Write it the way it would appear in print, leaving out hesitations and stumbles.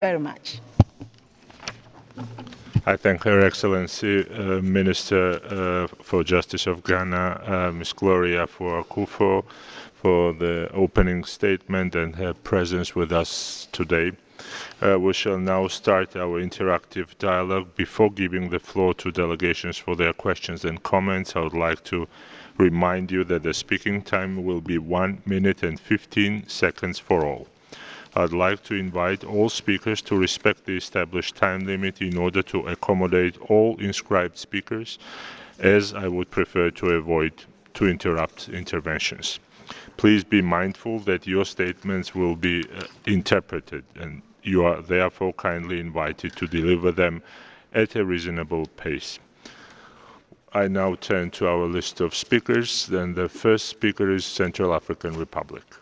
very much. I thank Her Excellency Minister for Justice of Ghana, Ms. Gloria for Akufo, for the opening statement and her presence with us today. We shall now start our interactive dialogue. Before giving the floor to delegations for their questions and comments, I would like to remind you that the speaking time will be 1 minute and 15 seconds for all. I'd like to invite all speakers to respect the established time limit in order to accommodate all inscribed speakers, as I would prefer to avoid to interrupt interventions. Please be mindful that your statements will be interpreted, and you are therefore kindly invited to deliver them at a reasonable pace. I now turn to our list of speakers. Then the first speaker is Central African Republic.